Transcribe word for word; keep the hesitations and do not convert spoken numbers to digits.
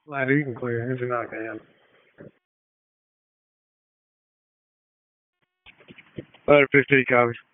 Later, you can clear. It's not can. Later, fifteen copies.